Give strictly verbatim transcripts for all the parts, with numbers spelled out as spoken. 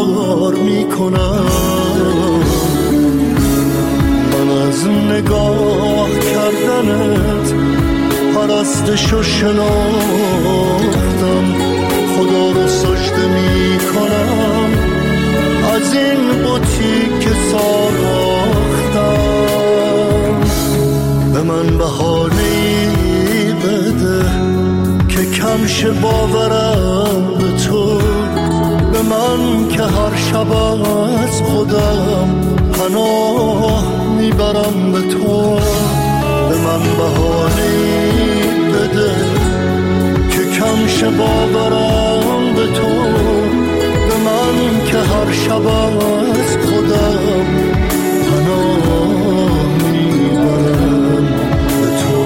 فرار میکنم. من از نگاه کردنت پرستشو شناختم، خدا رو سجده میکنم از این بوتی که ساختم. به من بهانه‌ای بده که کمش باورم به تو، به من که هر شب از خودم پناه میبرم به تو. به من بهانه‌ای بده که کمش باورم به تو، به من که هر شب از خودم پناه میبرم به تو.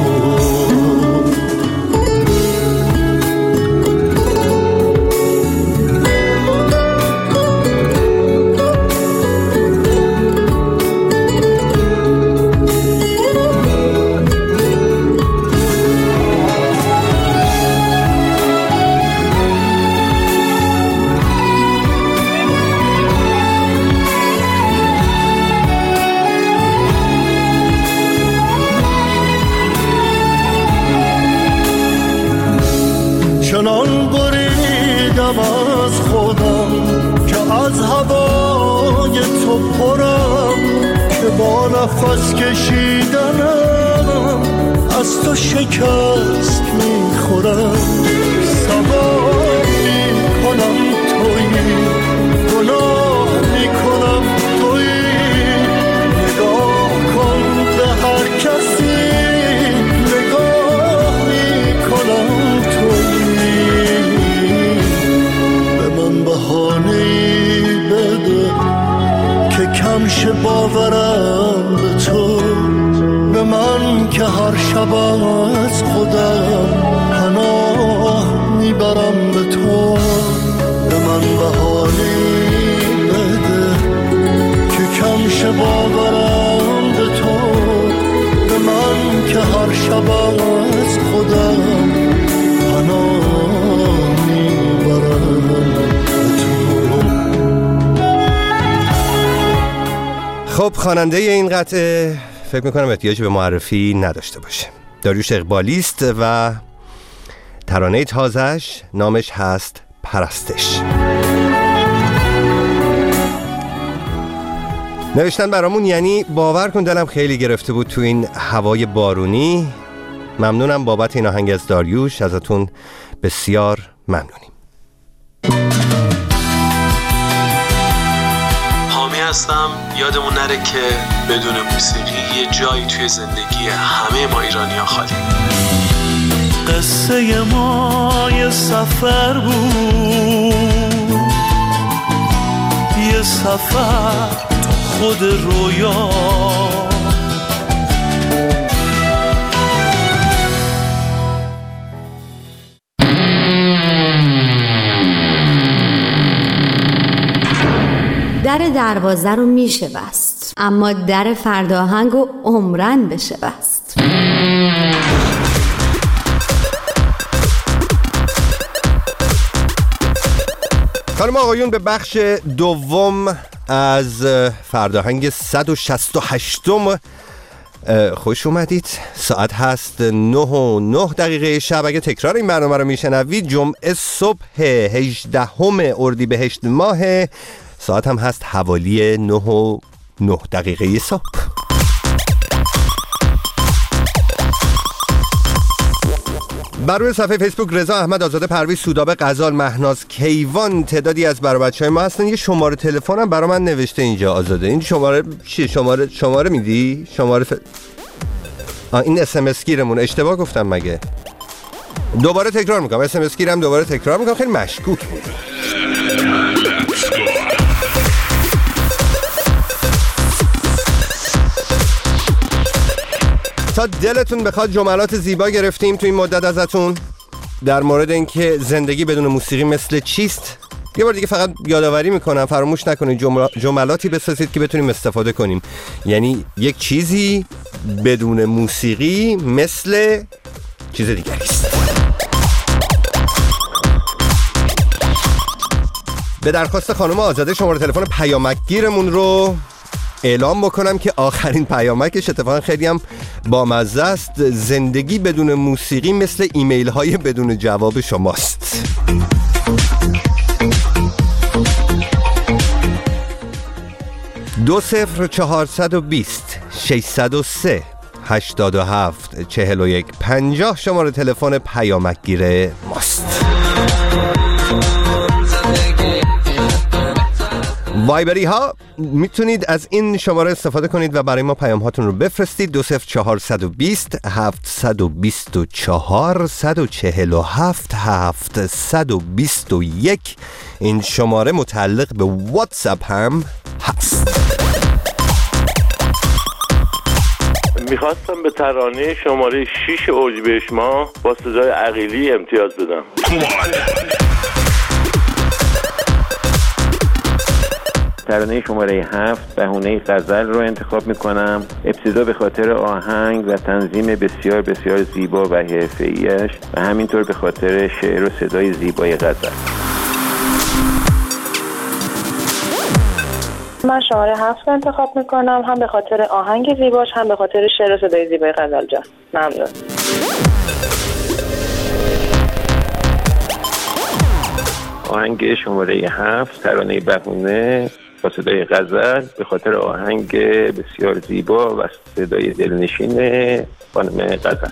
چنان بریدم از خودم که از هوای تو پرم، که با نفس کشیدنم از تو شکست میخورم. سوار میکنم تویی، گناه میکنم تویی، نگاه کن به هر کسی نگاه میکنم تویی. بهانه‌ای بده که کمش باورم به تو، به من که هر شب از خودم پناه میبرم به تو. به من بهانه‌ای بده که کمش باورم به تو، به من که هر شب از خودم پناه میبرم. خب خواننده این قطعه فکر میکنم احتیاج به معرفی نداشته باشه. داریوش اقبالیست و ترانه تازه‌اش نامش هست پرستش. نوشتن برامون یعنی باور کن دلم خیلی گرفته بود تو این هوای بارونی. ممنونم بابت این آهنگ از داریوش، ازتون بسیار ممنونیم. هستم. یادمون نره که بدون موسیقی یه جایی توی زندگی همه ما ایرانی‌ها خالی. قصه ما یه سفر بود، یه سفر تو خود رویا، در دروازه رو میشه بست، اما در فرداهنگ رو عمرن بشه بست. خانم آقایون به بخش دوم از فرداهنگ صد و شصت و هشتم خوش اومدید. ساعت هست نه و نه دقیقه شب. اگه تکرار این برنامه رو میشنوید جمعه صبح هجدهم اردیبهشت ماه، ساعت هم هست حوالی نه و نه دقیقه صبح. بر روی صفحه فیسبوک رضا احمد آزاده، پرویز سودابه، غزال، مهناز کیوان، تعدادی از برای بچهای ما هستن. یه شماره تلفنم برای من نوشته اینجا آزاده. این شماره چیه؟ شماره شماره میدی؟ شماره ف... آ این اس ام اس گیرمون. اشتباه گفتم مگه؟ دوباره تکرار میکنم. اس ام اس گیرم دوباره تکرار میکنم. خیلی مشکوک بود. تا دلتون بخواد جملات زیبا گرفتیم تو این مدت ازتون در مورد اینکه زندگی بدون موسیقی مثل چیست. یه بار دیگه فقط یادآوری میکنم فراموش نکنید جمل... جملاتی بسازید که بتونیم استفاده کنیم. یعنی یک چیزی بدون موسیقی مثل چیز دیگری است. به درخواست خانم آزاده شماره تلفن پیامکگیرمون رو اعلام بکنم که آخرین پیامکش اتفاقا خیلی هم بامزه است. زندگی بدون موسیقی مثل ایمیل های بدون جواب شماست. دو صفر چهارصد و بیست ششصد و سه هشتاد و هفت چهل و یک پنجاه شماره تلفن پیامکگیر ماست. وایبری ها میتونید از این شماره استفاده کنید و برای ما پیام هاتون رو بفرستید. دو صفر چهارصد و بیست هفتصد و بیست و چهار صد و چهل و هفت هفتصد و بیست و یک. این شماره متعلق به واتساپ هم هست. میخواستم به ترانه شماره شش اردیبهشت ماه با صدای عقیلی امتیاز بدم. ترانه شماره هفت بهونه غزل رو انتخاب میکنم. ابتدا به خاطر آهنگ و تنظیم بسیار بسیار زیبا و حرفه‌ایش و همینطور به خاطر شعر و صدای زیبای غزل. من شماره هفت انتخاب میکنم، هم به خاطر آهنگ زیباش هم به خاطر شعر و صدای زیبای غزل جان. ممنون. آهنگ شماره هفت ترانه بهونه با صدای غزل به خاطر آهنگ بسیار زیبا و صدای دلنشین خانم غزل.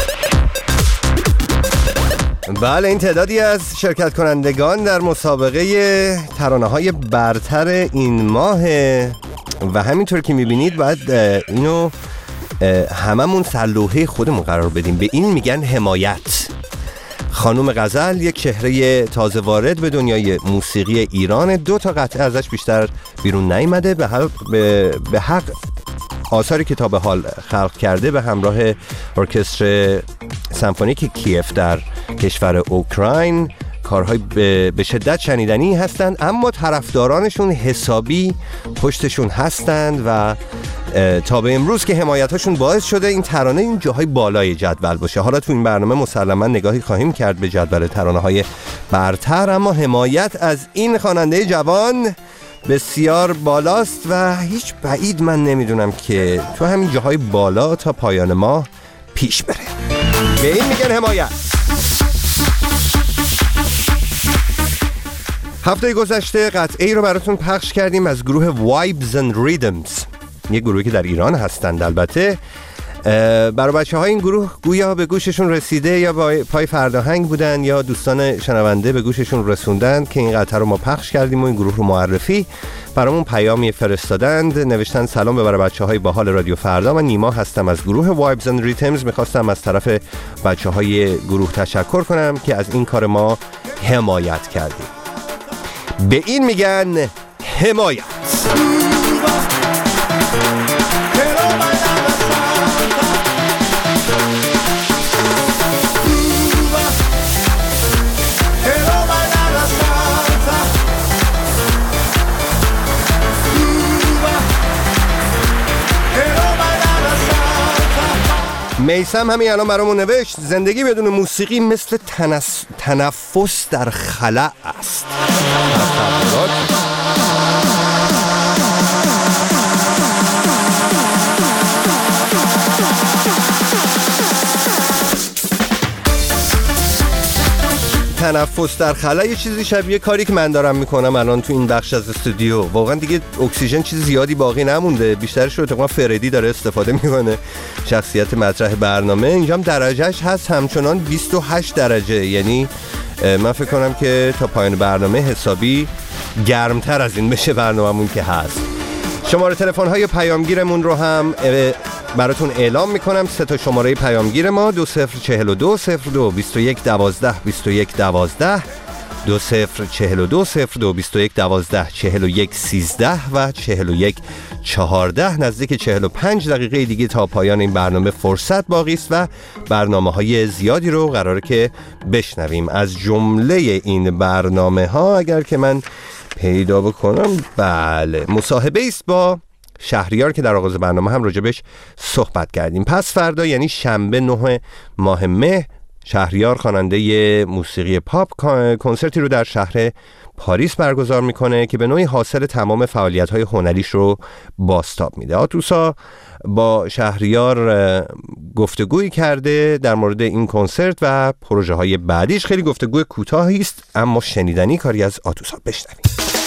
بله، این تعدادی از شرکت کنندگان در مسابقه ترانه‌های برتر این ماه و همینطور که میبینید باید اینو هممون سرلوحه خودمون قرار بدیم. به این میگن حمایت. خانم غزل یک چهره تازه وارد به دنیای موسیقی ایران. دو تا قطعه ازش بیشتر بیرون نیامده. به حق, به, به حق آثاری که تا به حال خلق کرده به همراه ارکستر سمفونیک کیف در کشور اوکراین کارهای به شدت شنیدنی هستند، اما طرفدارانشون حسابی پشتشون هستند و تا به امروز که حمایتاشون باعث شده این ترانه این جاهای بالای جدول باشه. حالا تو این برنامه مسلما نگاهی خواهیم کرد به جدول ترانه‌های برتر، اما حمایت از این خواننده جوان بسیار بالاست و هیچ بعید من نمیدونم که تو همین جاهای بالا تا پایان ماه پیش بره. به این میگن حمایت. هفته گذشته قطعه ای رو براتون پخش کردیم از گروه وایبز اند ریدمز، یه گروهی که در ایران هستند. البته برای بچه های این گروه گویا به گوششون رسیده یا با پای فرداهنگ بودن یا دوستان شنونده به گوششون رسوندن که این قطعه رو ما پخش کردیم و این گروه رو معرفی برامون پیامی فرستادند. نوشتن سلام به برای بچه های باحال رادیو فردا، من نیما هستم از گروه وایبز اند ریتمز. میخواستم از طرف بچه های گروه تشکر کنم که از این کار ما حمایت کردیم. به این میگن حمایت. میسم همین الان برامون نوشت زندگی بدون موسیقی مثل تنس... تنفس در خلأ است. تنفس در خلا یه چیزی شبیه کاری که من دارم میکنم الان تو این بخش از استودیو. واقعا دیگه اکسیژن چیز زیادی باقی نمونده، بیشترش رو تقریبا فردی داره استفاده میکنه، شخصیت مطرح برنامه. اینجا هم درجهش هست همچنان بیست و هشت درجه، یعنی من فکر کنم که تا پایان برنامه حسابی گرمتر از این بشه برنامه‌مون که هست. شماره تلفن های پیامگیرمون رو هم براتون اعلام میکنم. سه تا شماره پیامگیر ما: دو صفر چهل و دو صفر دو بیست و یک دوازده بیست و یک دوازده، دو صفر چهل و دو صفر دو بیست و یک دوازده چهل و یک سیزده و چهل و یک چهارده. نزدیک چهل و پنج دقیقه دیگه تا پایان این برنامه فرصت باقی است و برنامه های زیادی رو قراره که بشنویم. از جمله این برنامه ها اگر که من پیدا بکنم، بله، مصاحبه است با شهریار که در آغاز برنامه هم راجبش صحبت کردیم. پس فردا یعنی شنبه نه ماه مه، شهریار خواننده موسیقی پاپ کنسرتی رو در شهر پاریس برگزار میکنه که به نوعی حاصل تمام فعالیت‌های هنریش رو بازتاب میده. آتوسا با شهریار گفتگویی کرده در مورد این کنسرت و پروژه های بعدیش. خیلی گفتگوی کوتاهی است اما شنیدنی. کاری از آتوسا بشنویم.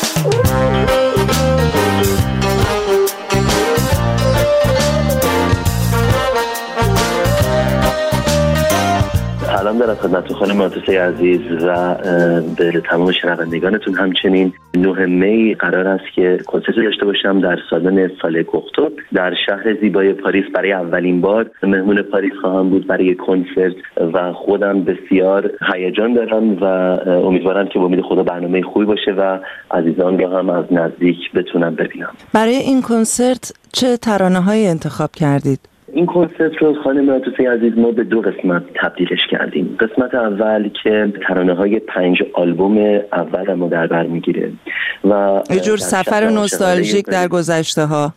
سلام دارم خدمت خانم آتوسای عزیز و به تمام شنوندگانتون. همچنین نه می قرار است که کنسرتی داشته باشم در سالن سال کوختو در شهر زیبای پاریس. برای اولین بار مهمون پاریس خواهم بود برای کنسرت و خودم بسیار هیجان دارم و امیدوارم که با امید خدا برنامه خوبی باشه و عزیزان رو هم از نزدیک بتونم ببینم. برای این کنسرت چه ترانه‌هایی انتخاب کردید؟ این کنسرت رو خانم آتوسای عزیز ما به دو قسمت تبدیلش کردیم. قسمت اول که ترانه‌های پنج آلبوم اول ما در بر میگیره و یه جور سفر نوستالژیک در گذشته ها.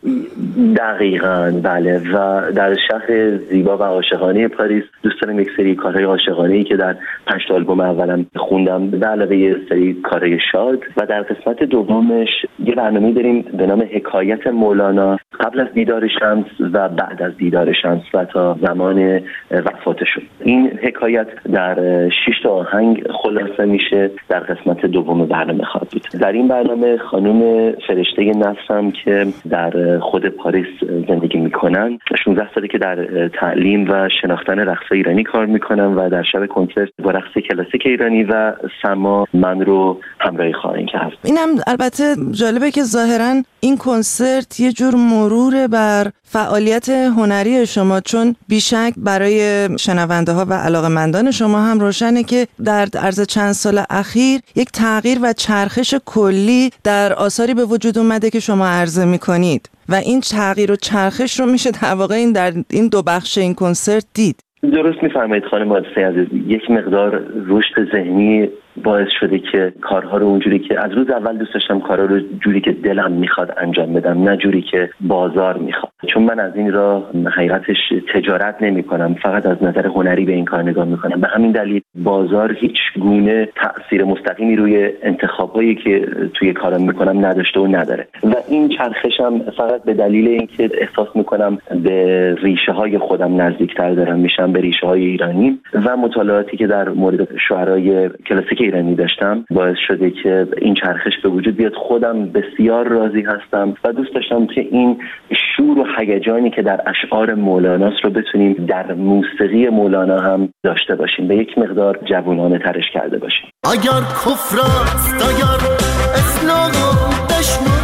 دقیقاً بله. و در شهر زیبا و عاشقانه پاریس دوست دارم یک سری کارهای عاشقانه‌ای که در پنج تا آلبوم اولم خوندم به علاوه یه سری کارهای شاد. و در قسمت دومش یه برنامه داریم به نام حکایت مولانا قبل از دیدار شمس و بعد از دیدار شمس و تا زمان وفاتشون. این حکایت در شش تا آهنگ خلاصه میشه در قسمت دوم برنامه خواهد بود. در این برنامه خانم فرشته نصرم که در خود پاریس زندگی میکنن، شانزده ساله که در تعلیم و شناختن رقص ایرانی کار میکنن و در شب کنسرت با رقص کلاسیک ایرانی و سما من رو همراهی خواهند کرد. اینم البته جالبه که ظاهراً این کنسرت یه جور مرور بر فعالیت هنری شما، چون بیشک برای شنونده ها و علاقه‌مندان شما هم روشنه که در عرض چند سال اخیر یک تغییر و چرخش کلی در آثاری به وجود اومده که شما عرضه میکنید و این تغییر و چرخش رو میشه در واقع این در این دو بخش این کنسرت دید. درست میفرمایید خانم آتوسای عزیز. یک مقدار رشد ذهنی باعث شده که کارها رو اونجوری که از روز اول دوست داشتم کارها رو جوری که دلم میخواد انجام بدم، نه جوری که بازار میخواد. چون من از این راه حقیقتش تجارت نمیکنم، فقط از نظر هنری به این کار نگاه میکنم. به همین دلیل بازار هیچ گونه تأثیر مستقیمی روی انتخابایی که توی کارم میکنم نداشته و نداره. و این چرخشم فقط به دلیل اینکه احساس میکنم به ریشه های خودم نزدیکتر دارم میشم، به ریشه های ایرانی و مطالعاتی که در مورد شعرهای کلاسیک ایرانی داشتم باعث شده که این چرخش به وجود بیاد. خودم بسیار راضی هستم و دوست داشتم که این شور و هیجانی که در اشعار مولاناست رو بتونیم در موسیقی مولانا هم داشته باشیم، به یک مقدار جوانانه ترش کرده باشیم. اگر کفر است اگر اسلام دشمن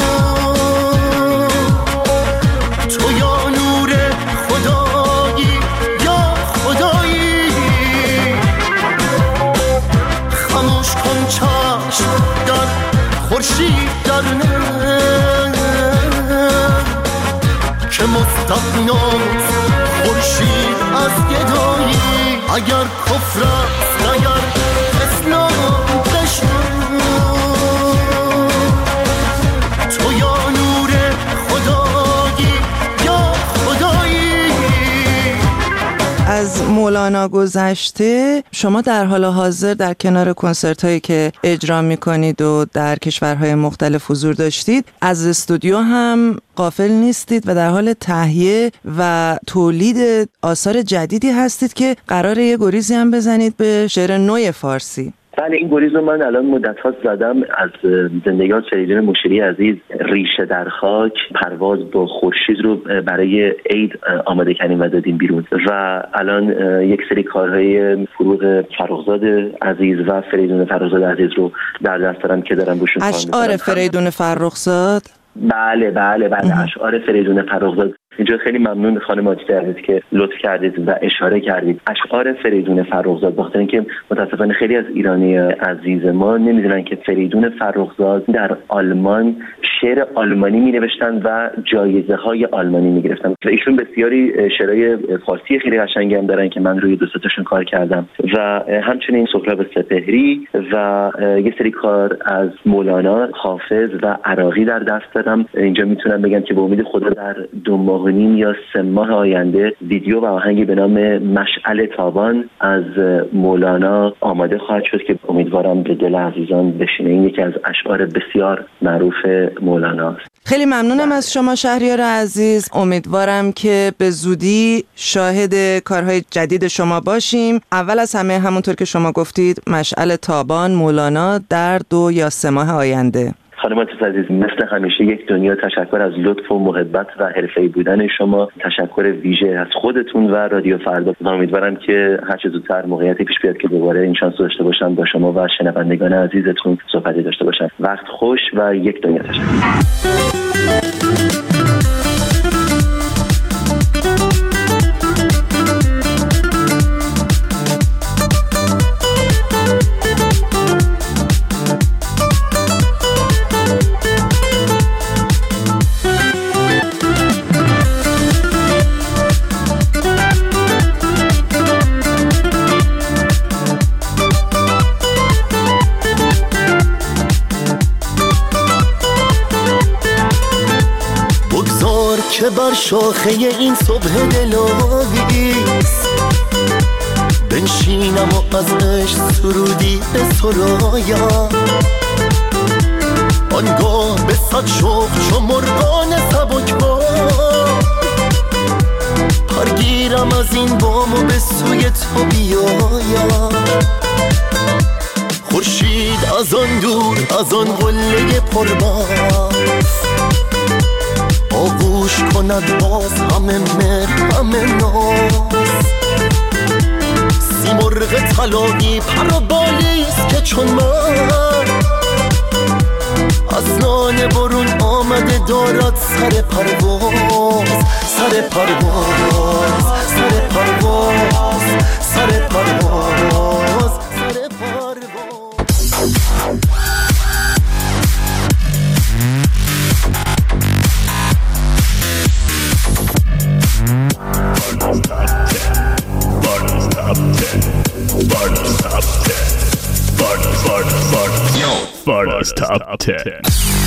تو یا نور خدایی یا خدایی، خاموش کن چشم در خورشید در نم که مستقنات خورشید از گدایی. اگر کفر است اگر اسلام دشمن تو یا نور خدایی یا خدایی. از مولانا گذشته شما در حال حاضر در کنار کنسرت هایی که اجرا می کنید و در کشورهای مختلف حضور داشتید، از استودیو هم غافل نیستید و در حال تهیه و تولید آثار جدیدی هستید که قراره یه گریزی هم بزنید به شعر نو فارسی. بله، این گریز رو من الان مدت ها زدم از زندگیات فریدون مشیری عزیز. ریشه در خاک، پرواز با خورشید رو برای عید آماده کردیم و دادیم بیرون و الان یک سری کارهای فروغ فرخزاد عزیز و فریدون فرخزاد عزیز رو در دست دارم که دارم روشون کار می‌کنم. اشعار فریدون فرخزاد؟ بله بله بله اشعار فریدون فرخزاد. اینجا خیلی ممنون خانم آتوسای عزیز که لطف کردید و اشاره کردید. اشعار فریدون فرخزاد، بخاطر اینکه متاسفانه خیلی از ایرانی عزیز ما نمیدونن که فریدون فرخزاد در آلمان شعر آلمانی می نوشتن و جایزه های آلمانی می گرفتن و ایشون بسیاری شعرهای فارسی خیلی قشنگی هم دارن که من روی دو تاشون کار کردم و همچنین سهراب سپهری و یه سری کار از مولانا، حافظ و عراقی در دست دارم. اینجا میتونم بگم که به امید خدا در دو ماه و نیم یا سه ماه آینده ویدیو و آهنگی به نام مشعل تابان از مولانا آماده خواهد شد که امیدوارم به دل عزیزان بشینه. این یکی از اشعار بسیار معروف مولانا است. خیلی ممنونم از شما شهریار عزیز. امیدوارم که به زودی شاهد کارهای جدید شما باشیم. اول از همه همونطور که شما گفتید مشعل تابان مولانا در دو یا سه ماه آینده. خانم عاطف عزیز، مثل همیشه یک دنیا تشکر از لطف و محبت و حرفه‌ای بودن شما. تشکر ویژه از خودتون و رادیو فردا. امیدوارم که هر چه زودتر موقعیتی پیش بیاد که دوباره این شانس رو داشته باشم با شما و شنوندگان عزیزتون صحبتی داشته باشم. وقت خوش و یک دنیا تشکر. که بر شاخه این صبح دلاویز بنشینم و از عشق سرودی به سرایم، آنگاه به صد شوق چو مرغان سبکبار پرگیرم از این بام و به سوی تو بیایم. خورشید از آن دور از آن قله پربرف آغوش کند باز همه مهر همه ناز. سیمرغ طلایی پر و بالیست که چون من از نان برون آمده دارد سر پرواز سر پرواز سر پرواز سر پرواز سر پرواز. Barney's Top ten.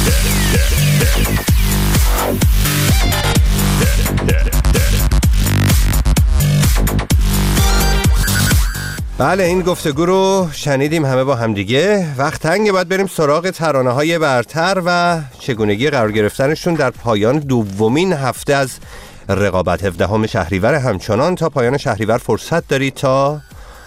بله، این گفتگو رو شنیدیم همه با همدیگه. وقت تنگه، باید بریم سراغ ترانه‌های برتر و چگونگی قرار گرفتنشون در پایان دومین هفته از رقابت. هفدهم شهریور همچنان تا پایان شهریور فرصت دارید تا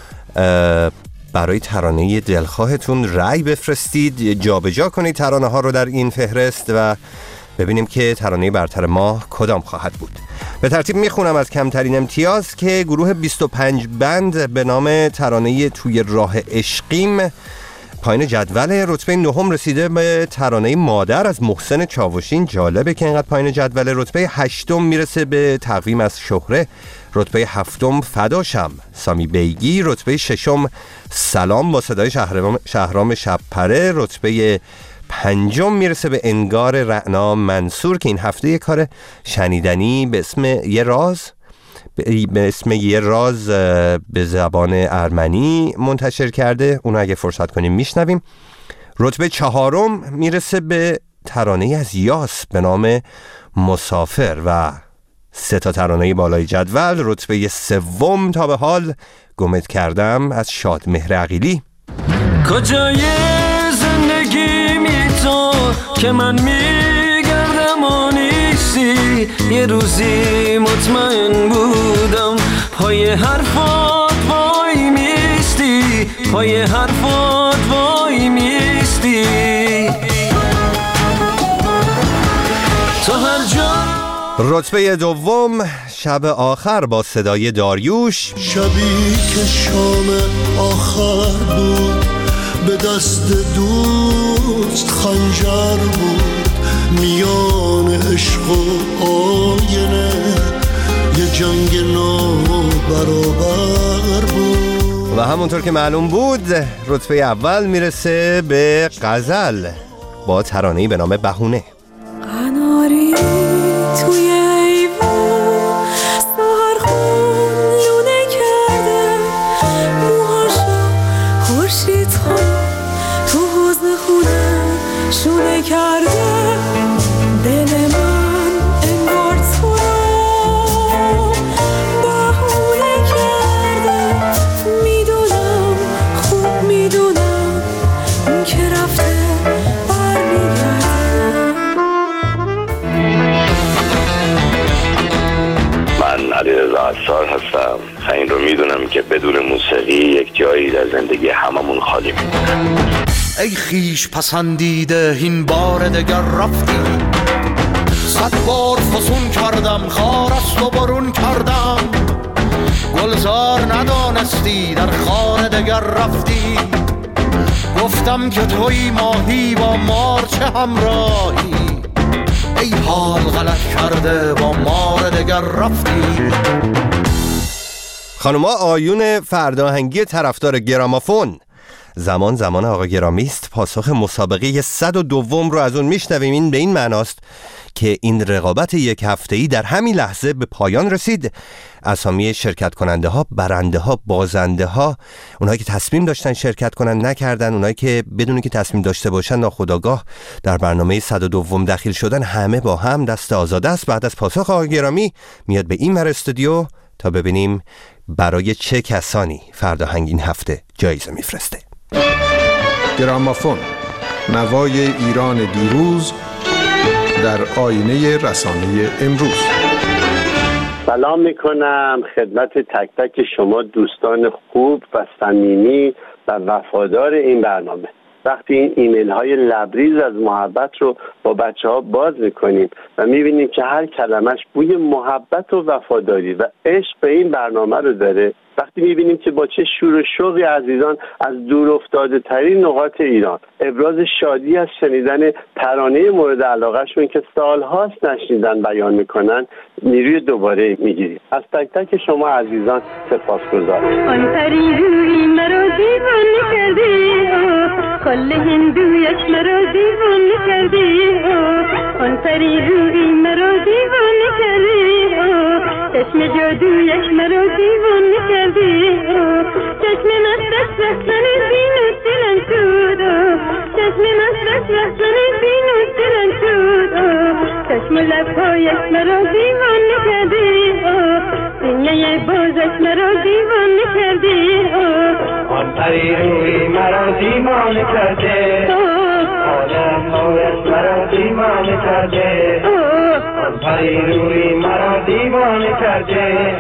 برای ترانه دلخواهتون رأی بفرستید، جابجا کنید ترانه ها رو در این فهرست و ببینیم که ترانه برتر ما کدام خواهد بود. به ترتیب میخونم از کمترین امتیاز که گروه بیست و پنج بند به نام ترانه توی راه عشقیم پایین جدول رتبه نهم رسیده به ترانه مادر از محسن چاوشین. جالبه که اینقدر پایین جدول. رتبه هشتم میرسه به تقویم از شهره. رتبه هفتم فداشم سامی بیگی. رتبه ششم سلام با صدای شهرام, شهرام شبپره. رتبه پنجم میرسه به انگار رعنا منصور که این هفته یک کار شنیدنی به اسم یه راز به اسم یه راز به زبان ارمنی منتشر کرده. اونو اگه فرصت کنیم میشنویم. رتبه چهارم میرسه به ترانه از یاس به نام مسافر و سه تا ترانه بالای جدول. رتبه سوم تا به حال گمت کردم از شادمهر عقیلی. کجای زندگیمی تو که من میگردم و نیستی، یه روزی مطمئن بودم پای حرفات وای میستی، پای حرفات وای میستی. تو هر جا. رتبه دوم شب آخر با صدای داریوش. شبی که شام آخر بود به دست دوست خنجر بود، میان عشق و آینه یه جنگ نابرابر بود. و همونطور که معلوم بود رتبه اول میرسه به غزل با ترانه‌ای به نام بهونه. خماری توی ایوون سهرخون لونه کرده موهاشو خورشید خون تو حوض خونه شونه کرده دل من انگار تو رو بهونه کرده میدونم خوب میدونم اون که رفته برمیگرده. من علیرضا عصار هستم. این رو میدونم که بدون موسیقی یک جایی در زندگی هممون خالی میمونه. ای خیش پسندیده این بار دگر رفتی، صد بار فسون کردم خار است و برون کردم، گلزار ندانستی در خار دگر رفتی، گفتم که توی ماهی با مار چه همراهی، ای حال غلط کرده با مار دگر رفتی. خانوما آیون فرداهنگی طرفدار گرامافون، زمان زمان آقا گرامی است. پاسخ مسابقه صد و دوم رو از اون میشنویم. این به این معناست که این رقابت یک هفته‌ای در همین لحظه به پایان رسید. اسامی شرکت کننده ها، برنده ها، بازنده ها، اونایی که تصمیم داشتن شرکت کنن نکردن، اونایی که بدون که تصمیم داشته باشن ناخودآگاه در برنامه صد و دوم دخیل شدن، همه با هم دست آزاده است. بعد از پاسخ آقا گرامی میاد به این ور استودیو تا ببینیم برای چه کسانی فرداهنگ این هفته جایزه میفرسته. گرامافون، نوای ایران دیروز در آینه رسانه امروز. سلام میکنم خدمت تک تک شما دوستان خوب و صمیمی و وفادار این برنامه. وقتی این ایمیل های لبریز از محبت رو با بچه ها باز میکنیم و میبینیم که هر کلمش بوی محبت و وفاداری و عشق به این برنامه رو داره، وقتی میبینیم که با چه شور و شوقی عزیزان از دور افتاده ترین نقاط ایران ابراز شادی از شنیدن ترانه مورد علاقه شون که سالهاست نشنیدن بیان میکنن، نیروی دوباره میگیریم. از تک تک شما عزیزان سپاسگزارم. آن پری روی مرا دیوانه کردی، کل هندویش مرا دیوانه کردی، آن پری روی مرا دیوانه کردی، چشم جادویش مرا دیوانه کردی، چشم مستش رفتن دین و دلم شد، چشم مستش رفتن دین و دلم شد، چشم لبهایش مرا دیوانه کردی، سینه بازش مرا دیوانه کردی، آن پری روی مرا دیوانه کرده، حالم هایش مرا دیوانه کرده، آن پری روی مرا دیوانه کرده.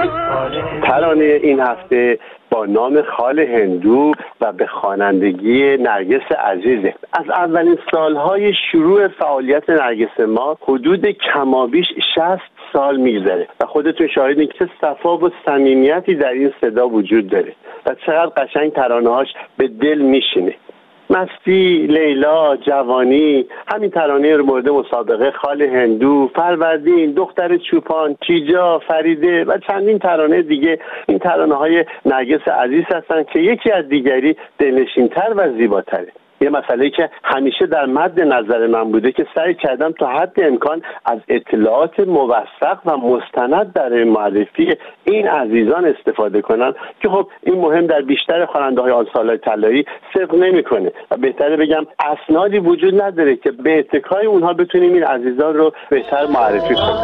ترانه این هفته با نام خال هندو و به خوانندگی نرگس عزیزه. از اولین سالهای شروع فعالیت نرگس ما حدود کمابیش شصت سال میگذره و خودتون شاهدین که صفا و صمیمیتی در این صدا وجود داره و چقدر قشنگ ترانه‌هاش به دل میشینه. مستی، لیلا، جوانی، همین ترانه رو مورد مسابقه خال هندو، فروردین، دختر چوپان، تیجا، فریده و چندین ترانه دیگه، این ترانه های نرگس عزیز هستن که یکی از دیگری دلنشین‌تر و زیباتره. یه مسئله که همیشه در مد نظر من بوده که سعی کردم تا حد امکان از اطلاعات موثق و مستند در معرفی این عزیزان استفاده کنم که خب این مهم در بیشتر خواننده‌های آن سال‌های طلایی صدق نمی‌کنه و بهتره بگم اسنادی وجود نداره که به اتکای اونها بتونیم این عزیزان رو بهتر معرفی کنیم.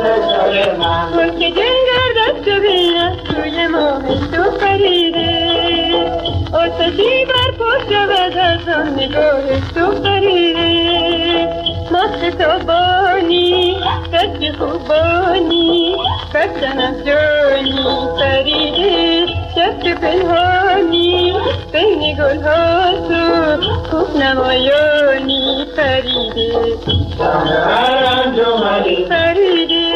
آتشی بر پشت و از نگاه تو قریره مست تابانی قد خوبانی قدن از جانی فریده شب پنهانی بین گلها تو خوب نمایانی فریده فریده.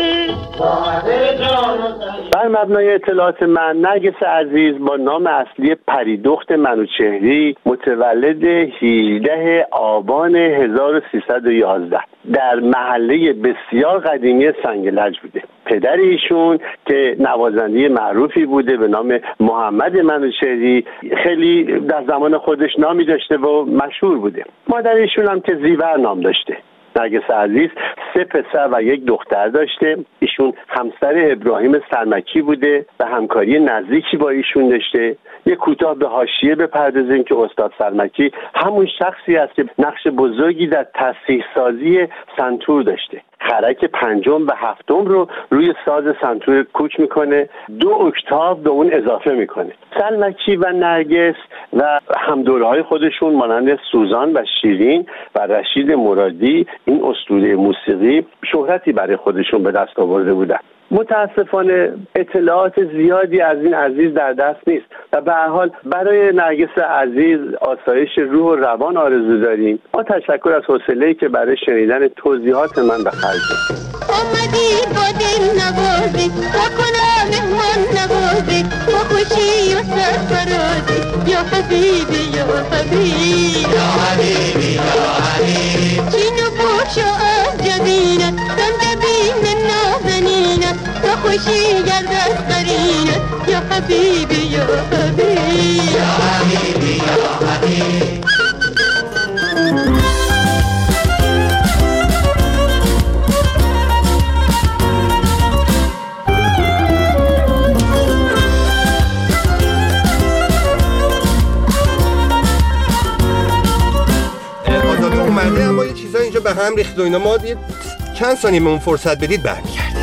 بر مبنای اطلاعات من، نرگس عزیز با نام اصلی پریدخت منوچهری متولد هجدهم آبان هزار و سیصد و یازده در محله بسیار قدیمی سنگلج بوده. پدر ایشون که نوازنده معروفی بوده به نام محمد منوچهری خیلی در زمان خودش نامی داشته و مشهور بوده. مادر ایشون هم که زیور نام داشته. نرگس عزیز سه پسر و یک دختر داشته. ایشون همسر ابراهیم سرمکی بوده و همکاری نزدیکی با ایشون داشته. یک کوتاه به حاشیه بپردازیم که استاد سرمکی همون شخصی است که نقش بزرگی در تصحیح سازی سنتور داشته. خرک پنجم و هفتم رو روی ساز سنتور کوک میکنه، دو اکتاو به اون اضافه میکنه. سرمکی و نرگس و همدورهای خودشون مانند سوزان و شیرین و رشید مرادی این اسطوره موسیقی شهرتی برای خودشون به دست آورده بودن. متاسفانه اطلاعات زیادی از این عزیز در دست نیست و به هر حال برای نرگس عزیز آسایش روح و روان آرزو داریم. ما تشکر از حوصله‌ای که برای شنیدن توضیحات من به خرج دادید. اومدی با دل نوازی با کنار مهمان نوازی با خوشی و سرفرازی یا حبیبی یا حبیبی یا حبیبی یا حبیبی چینو پوشو از جبینه دندبین نازنینه با خوشی گردت قرینه یا حبیبی یا حبیبی یا حبیبی یا حبیبی اومده اما یه چیزا اینجا به هم ریخت و اینا. ما یه چند ثانیه به اون فرصت بدید برمیگردیم.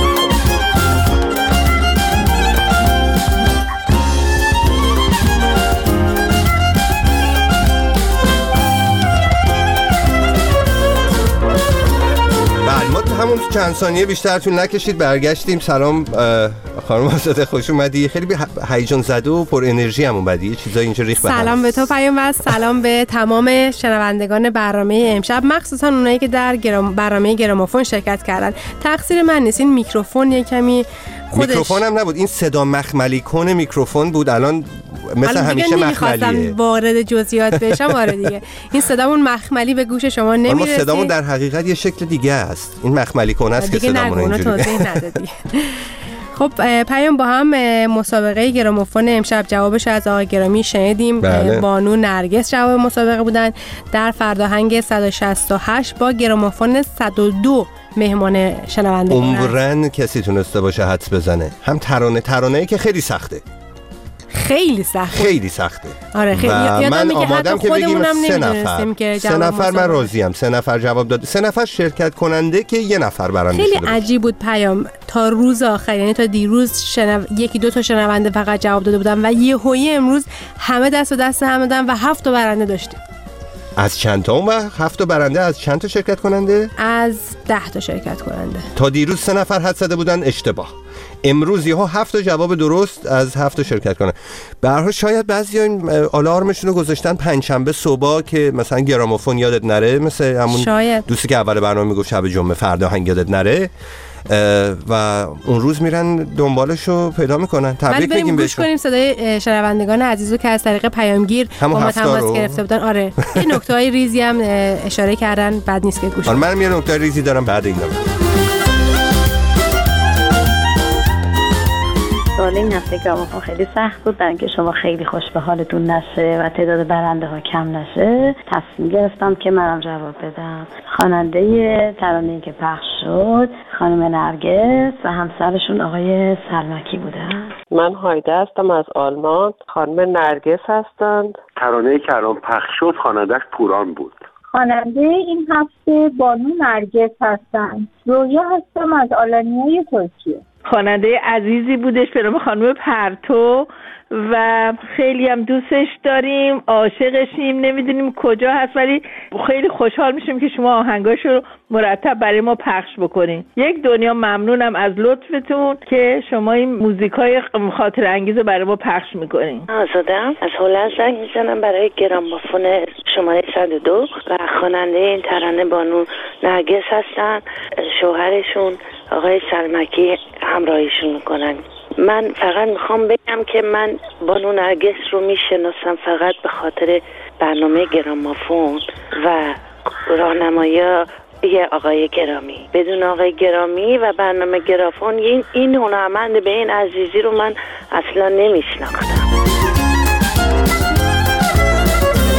بله ما همون چند ثانیه بیشتر طول نکشید برگشتیم. سلام خانم آزاده، خوش اومدی. خیلی هیجان زده و پر انرژی هم اومدی. یه چیزای اینجا ریخت به هم. سلام به تو پیام و سلام به تمام شنوندگان برنامه امشب، مخصوصا اونایی که در گرام برنامه گرامافون شرکت کردن. تقصیر من نیست، این میکروفون یه کمی خودش میکروفون هم نبود، این صدا مخملی کن میکروفون بود. الان مثل همیشه مخملیه. وارد جزئیات بشم آره دیگه این صدامون مخملی به گوش شما نمیرسه. اما صدامون در حقیقت یه شکل دیگه است. این مخملی کن است که صدامون اینجوریه. خب پیام با هم مسابقه گرامافون امشب جوابش از آقای گرامی شنیدیم. بله. بانو نرگس جواب مسابقه بودن. در فرداهنگ صد و شصت و هشت با گرامافون صد و دو مهمان شنونده بودن. عمرن کسی تونسته باشه حدس بزنه. هم ترانه ترانه‌ای که خیلی سخته. خیلی سخته. خیلی سخته. آره خیلی. من آمادم که بگیم سه نفر. سه نفر من راضیم. سه نفر جواب داد. سه نفر شرکت کننده که یه نفر برنده شده. خیلی عجیب بود پیام. تا روز آخر یعنی تا دیروز شنو... یکی دو تا شنونده فقط جواب داده بودن و یهویی امروز همه دست به دست هم دادن و هفت تا برنده داشتیم. از چند تا اون وقت هفت تا برنده از چند تا شرکت کننده؟ از ده تا شرکت کننده. تا دیروز سه نفر حد زده بودن اشتباه. امروز یهو هفت تا جواب درست از هفت تا شرکت کنن. به هر حال شاید بعضیا این آلارمشون رو گذاشتن پنجشنبه صبح که مثلا گرامافون یادت نره، مثل همون شاید. دوستی که اول برنامه میگفت شب جمعه فردا هنگ یادت نره و اون روز میرن دنبالشو پیدا میکنن. تبریک میگیم بهشون. گوش کنیم صدای شنوندگان عزیزو که از طریق پیامگیر با ما تماس گرفته بودن. آره یه نکته‌های ریزی هم اشاره کردن، بد نیست که گوش کنیم. آره منم یه نکته ریزی دارم بعد این دارم. سوال این هفته گرامافون خیلی سخت بود، برای اینکه شما خیلی خوش به حالتون نشه و تعداد برنده ها کم نشه تصمیم گرفتم که منم جواب بدم. خواننده ترانه‌ای که پخش شد خانم نرگس و همسرشون آقای سرمکی بودن. من هایده هستم از آلمان. خانم نرگس هستند. ترانه‌ای که الان پخش شد خواننده‌اش پوران بود. خواننده این هفته بانو نرگس هستند. رویا هستم از آلانیای ترکیه. خواننده عزیزی بودش به نام خانم پرتو و خیلی هم دوستش داریم، عاشقشیم، نمیدونیم کجا هست ولی خیلی خوشحال میشیم که شما آهنگاشو رو مرتب برای ما پخش بکنین. یک دنیا ممنونم از لطفتون که شما این موزیکای خاطر انگیز برای ما پخش میکنین. آزادم از هلند زنگ میزنم برای گرامافون شماره صد و دو و خواننده این ترانه بانو نرگس هستن. شوهرشون آقای سرمکی همراهیشون میکنن. من فقط میخوام بگم که من بانو نرگس رو میشناسم فقط به خاطر برنامه گرامافون و راهنمایی یه آقای گرامی. بدون آقای گرامی و برنامه گرامافون این این هنرمند به این عزیزی رو من اصلا نمیشناختم.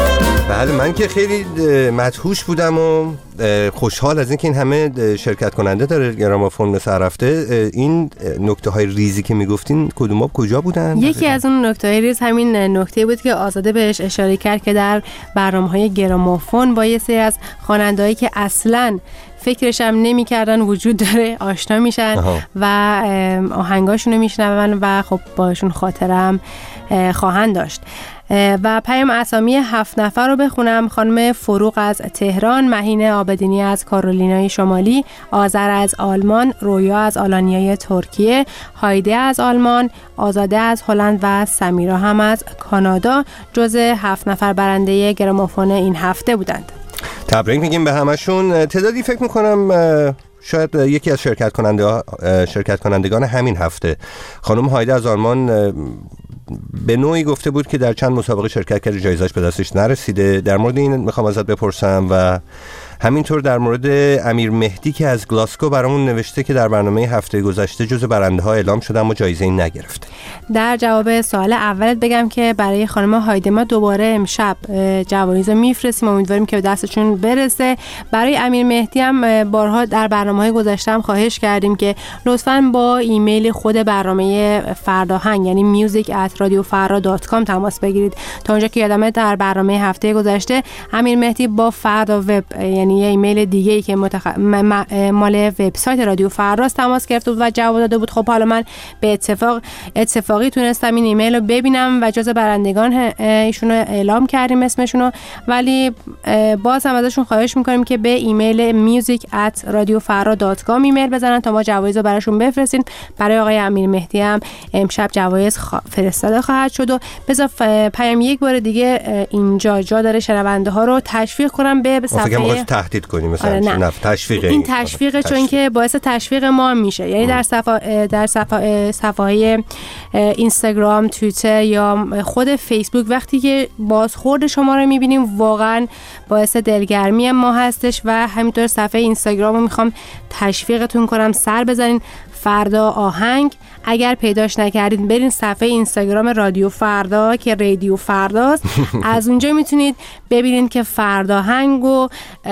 بله من که خیلی مدهوش بودم و خوشحال از اینکه این همه شرکت کننده داره گرامافون مثل رفته. این نکته های ریزی که میگفتین کدوم کجا بودن؟ یکی از اون نکته های ریز همین نکته بود که آزاده بهش اشاره کرد که در برنامه‌های گرامافون با یه سری از خواننده‌ای که اصلاً فکرش هم نمی کردن وجود داره آشنا میشن و آهنگاشون رو میشنون و خب باشون خاطره هم خواهند داشت. و پیام اسامی هفت نفر رو بخونم. خانم فروغ از تهران، مهین آبدینی از کارولینای شمالی، آذر از آلمان، رویا از آلانیای ترکیه، هایده از آلمان، آزاده از هلند و سمیرا هم از کانادا جزء هفت نفر برنده گرامافون این هفته بودند. تبریک میگیم به همشون. تعدادی فکر میکنم شاید یکی از شرکت کننده شرکت کنندگان همین هفته خانم هایده از آلمان به نوعی گفته بود که در چند مسابقه شرکت کرده، جایزش به دستش نرسیده. در مورد این میخوام ازت بپرسم و همینطور در مورد امیر مهدی که از گلاسکو برامون نوشته که در برنامه هفته گذشته جزو برنده ها اعلام شده اما جایزه این نگرفته. در جواب سوال اولت بگم که برای خانم هایده ما دوباره امشب جوایز میفرستیم، امیدواریم که به دستشون برسه. برای امیر مهدی هم بارها در برنامه‌های گذشته هم خواهش کردیم که لطفاً با ایمیل خود برنامه فرداهنگ یعنی میوزیک ات رادیو فردا دات کام تماس بگیرید. تا اونجا که یادمه در برنامه هفته گذشته امیر مهدی با فردا وب یعنی یه ایمیل دیگه ای که متخ... م... مال وبسایت رادیو فراز تماس گرفت و جواب داده بود. خب حالا من به اتفاق اتفاقی تونستم این ایمیل رو ببینم و جز برندگان ایشونو اعلام کردیم اسمشونو، ولی باز هم ازشون خواهش میکنیم که به ایمیل میوزیک ات رادیو فردا دات کام ایمیل بزنن تا ما جوایز رو براشون بفرستیم. برای آقای امیر مهدی هم امشب جوایز خوا... فرستاده خواهد شد. و بذار پیام یک بار دیگه اینجا جا داره شنونده ها رو تشویق کنم به صفحه تهدید کنیم مثلا. آره نه. تشویق این تشویقه چون که باعث تشویق ما میشه. یعنی در صفحه در صفحه صفحه اینستاگرام، توییتر یا خود فیسبوک وقتی که بازخورد شما رو میبینیم واقعا باعث دلگرمی ما هستش و همینطور صفحه اینستاگرام رو میخوام تشویقتون کنم سر بزنین. فردا آهنگ اگر پیداش نکردید برین صفحه اینستاگرام رادیو فردا که رادیو فرداست. از اونجا میتونید ببینید که فردا آهنگو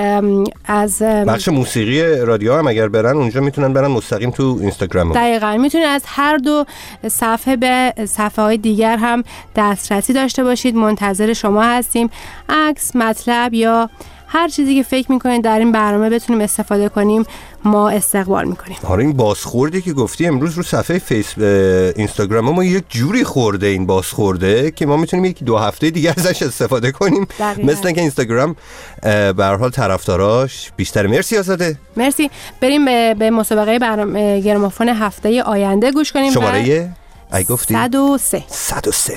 از بخش موسیقی رادیو هم اگر برن اونجا میتونن برن مستقیم تو اینستاگرام. دقیقاً میتونید از هر دو صفحه به صفحه های دیگر هم دسترسی داشته باشید. منتظر شما هستیم. عکس، مطلب یا هر چیزی که فکر میکنید در این برنامه بتونیم استفاده کنیم ما استقبال میکنیم. آره این بازخوردی که گفتی امروز رو صفحه فیس اینستاگرام ما یک جوری خورده این بازخورده که ما میتونیم یک دو هفته دیگه ازش استفاده کنیم. دقیقا. مثل که اینستاگرام به هر حال طرفداراش بیشتر. مرسی آزاده. مرسی. بریم به, به مسابقه برنامه گرامافون هفته آینده گوش کنیم. شماره ای گفتی صد و سه صد و سه.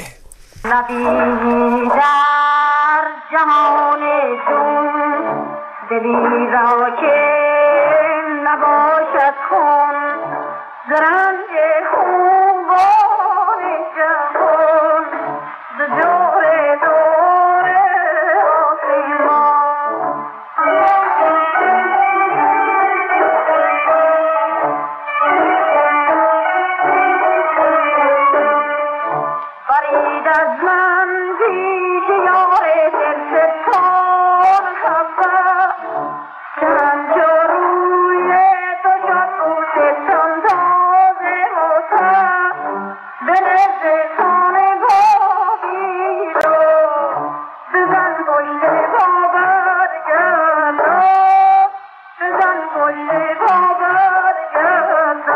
نبی در جهان دون دلی را که نباشد خون زرنج خوبان جهان ز جور دور آسمان فرید از من پیش یار دلستان خفه چند جو روی تو شد بوستان تازه واسه به نزدکان بابی رو بزن پشت پا برگرد بزن پشت پا برگرد.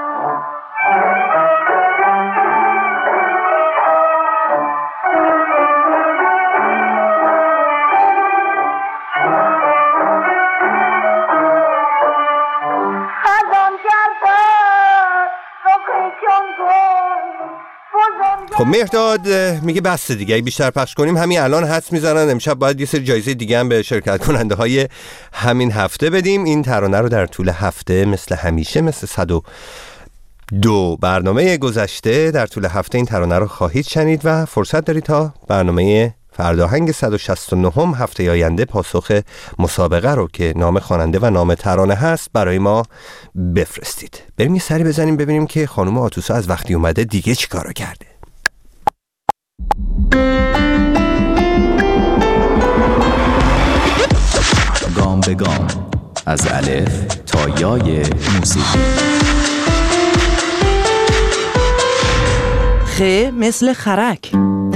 خب مهرداد میگه بس دیگه اگه بیشتر پخش کنیم همین الان حدس میزنن امشب باید یه سری جایزه دیگه هم به شرکت کننده های همین هفته بدیم. این ترانه رو در طول هفته مثل همیشه مثل صد و دو برنامه گذشته در طول هفته این ترانه رو خواهید شنید و فرصت دارید تا برنامه فرداهنگ صد و شصت و نه هفته آینده پاسخ مسابقه رو که نام خواننده و نام ترانه هست برای ما بفرستید. بریم یه سری بزنیم ببینیم که خانم آتوسا از وقتی اومده دیگه چی کارو کرده. به گام، از الف تا یای موسیقی. خ مثل خرک.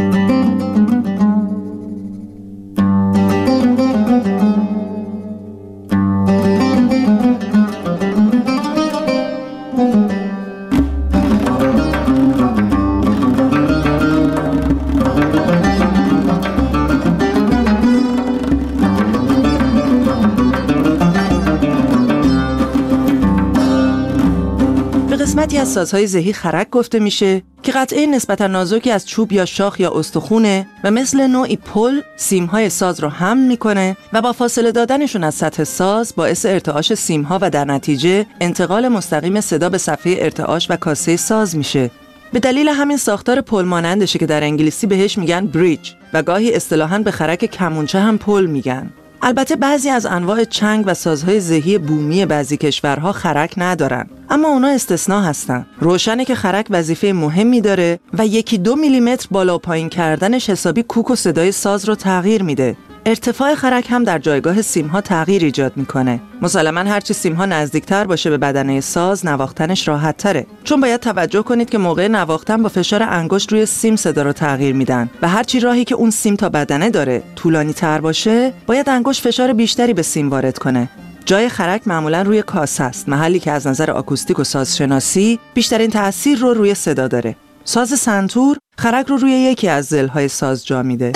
قسمتی از سازهای زهی خرک گفته میشه که قطعه نسبتا نازکی از چوب یا شاخ یا استخونه و مثل نوعی پل سیمهای ساز رو حمل میکنه و با فاصله دادنشون از سطح ساز باعث ارتعاش سیمها و در نتیجه انتقال مستقیم صدا به صفحه ارتعاش و کاسه ساز میشه. به دلیل همین ساختار پل مانندشه که در انگلیسی بهش میگن بریج و گاهی اصطلاحاً به خرک کمونچه هم پل میگن. البته بعضی از انواع چنگ و سازهای زهی بومی بعضی کشورها خرک ندارن، اما اونا استثناء هستن. روشنه که خرک وظیفه مهمی داره و یکی دو میلیمتر بالا و پایین کردنش حسابی کوک و صدای ساز رو تغییر میده. ارتفاع خرک هم در جایگاه سیمها تغییر ایجاد میکنه. مسلماً هرچی سیمها نزدیکتر باشه به بدنه ساز نواختنش راحت تره، چون باید توجه کنید که موقع نواختن با فشار انگشت روی سیم صدا رو تغییر میدن و هرچی راهی که اون سیم تا بدنه داره طولانی تر باشه باید انگشت فشار بیشتری به سیم وارد کنه. جای خرک معمولاً روی کاسه است، محلی که از نظر آکوستیک و سازشناسی بیشترین تأثیر رو روی صدا داره. ساز سنتور خرک رو روی یکی از ضلع‌های ساز جا میده.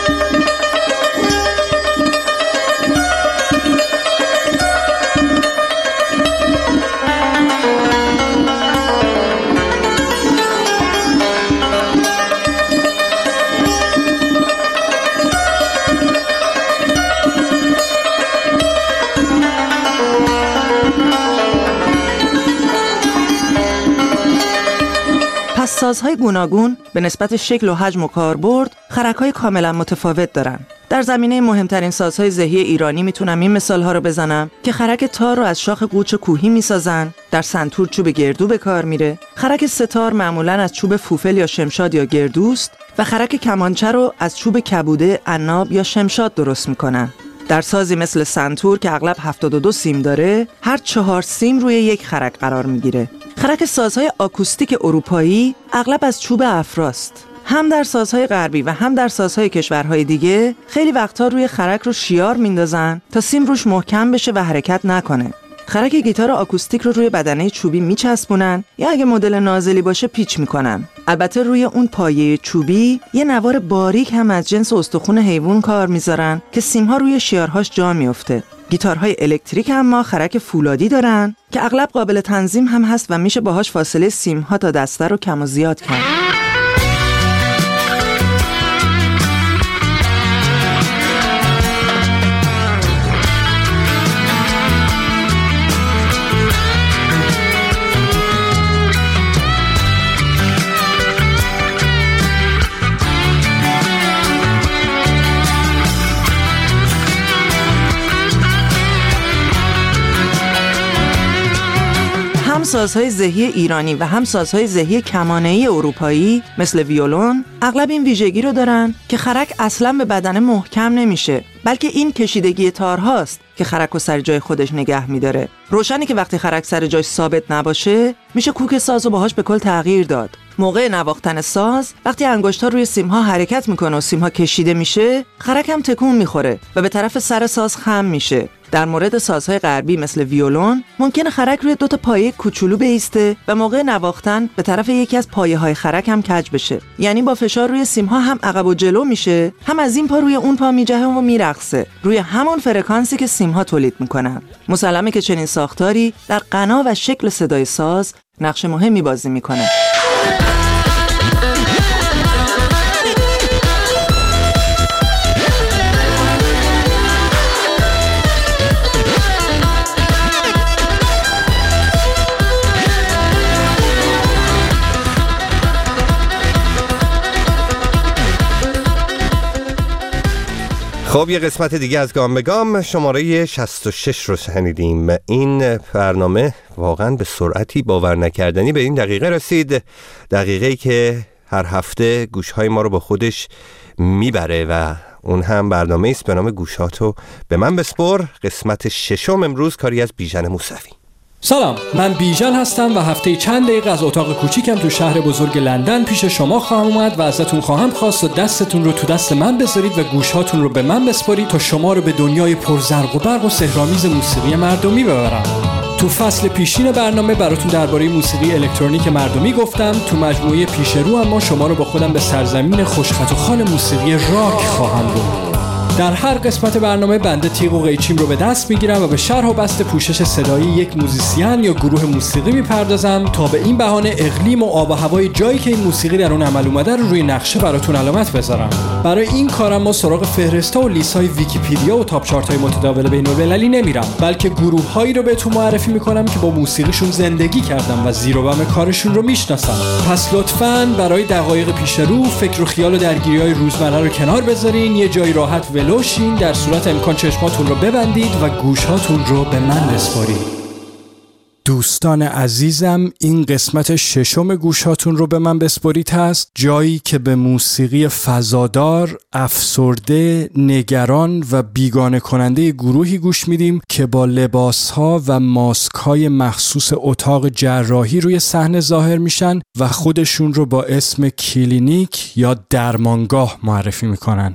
پس سازهای گوناگون به نسبت شکل و حجم و کاربرد خرک‌های کاملا متفاوت دارن. در زمینه مهمترین سازهای زهی ایرانی میتونم این مثال‌ها رو بزنم که خرک تار رو از شاخ قوچ کوهی میسازن، در سنتور چوب گردو به کار میره، خرک ستار معمولاً از چوب فوفل یا شمشاد یا گردوست و خرک کمانچه رو از چوب کبوده، عناب یا شمشاد درست میکنن. در سازی مثل سنتور که اغلب هفتاد و دو سیم داره، هر چهار سیم روی یک خرک قرار میگیره. خرک سازهای آکوستیک اروپایی اغلب از چوب افراست. هم در سازهای غربی و هم در سازهای کشورهای دیگه خیلی وقتا روی خرک رو شیار میندازن تا سیم روش محکم بشه و حرکت نکنه. خرک گیتار آکوستیک رو روی بدنه چوبی میچسبونن یا اگه مدل نازلی باشه پیچ میکنن. البته روی اون پایه چوبی یه نوار باریک هم از جنس استخون حیوان کار میذارن که سیمها روی شیارهاش جا میفته. گیتارهای الکتریک اما خرک فولادی دارن که اغلب قابل تنظیم هم هست و میشه باهاش فاصله سیمها تا دسته رو کم و زیاد کرد. هم سازهای زهی ایرانی و هم سازهای زهی کمانه‌ای اروپایی مثل ویولون اغلب این ویژگی رو دارن که خرک اصلا به بدنه محکم نمیشه، بلکه این کشیدگی تارهاست که خرک رو سر جای خودش نگه میداره. روشنی که وقتی خرک سر جایش ثابت نباشه میشه کوک ساز رو باهاش به کل تغییر داد. موقع نواختن ساز وقتی انگشت‌ها روی سیم‌ها حرکت میکنه و سیم‌ها کشیده میشه، خرک هم تکون میخوره و به طرف سر ساز خم میشه. در مورد سازهای غربی مثل ویولون ممکنه خرک روی دو تا پایه کوچولو بایسته و موقع نواختن به طرف یکی از پایه‌های خرک هم کج بشه. یعنی با فشار روی سیم‌ها هم عقب و جلو میشه، هم از این پا روی اون پا میجهه و میرقصه روی همون فرکانسی که سیم‌ها تولید میکنن. مسلمه که چنین ساختاری در غنا و شکل صدای ساز نقش مهمی بازی میکنه. خب یه قسمت دیگه از گام به گام، شماره شصت و شش رو شنیدیم. این برنامه واقعا به سرعتی باور نکردنی به این دقیقه رسید، دقیقه‌ای که هر هفته گوشهای ما رو با خودش میبره و اون هم برنامه است به نام گوشاتو به من بسپر، قسمت ششم. امروز کاری از بیژن موسوی. سلام، من بیژن هستم و هفته چند دقیقه از اتاق کوچیکم تو شهر بزرگ لندن پیش شما خواهم اومد و ازتون خواهم خواست و دستتون رو تو دست من بذارید و گوشاتون رو به من بسپارید تا شما رو به دنیای پرزرق و برق و سحرآمیز موسیقی مردمی ببرم. تو فصل پیشین برنامه براتون درباره موسیقی الکترونیک مردمی گفتم. تو مجموعه پیش رو اما شما رو با خودم به سرزمین خوشخط و خال موسیقی راک خواهم برد. در هر قسمت برنامه بنده تیغ و قیچیم رو به دست میگیرم و به شرح و بسط پوشش صدایی یک موزیسین یا گروه موسیقی میپردازم تا به این بهانه اقلیم و آب و هوای جایی که این موسیقی در اون عمل اومده رو روی نقشه براتون علامت بذارم. برای این کارم ما سراغ فهرستا و لیست‌های ویکی‌پدیا و تاپ چارت‌های متداول بین‌المللی نمیرم، بلکه گروه‌هایی رو بهتون معرفی میکنم که با موسیقیشون زندگی کردم و زیر و بم کارشون رو میشناسم. پس لطفاً برای دقایق پیش رو فکر و خیال و درگیری‌های روزمره رو کنار بذارین، یه جای راحت ولوشین، در صورت امکان چشماتون رو ببندید و گوشاتون رو به من بسپارید. دوستان عزیزم، این قسمت ششم گوشاتون رو به من بسپارید هست، جایی که به موسیقی فضادار، افسرده، نگران و بیگانه کننده گروهی گوش میدیم که با لباسها و ماسکهای مخصوص اتاق جراحی روی صحنه ظاهر میشن و خودشون رو با اسم کلینیک یا درمانگاه معرفی میکنن.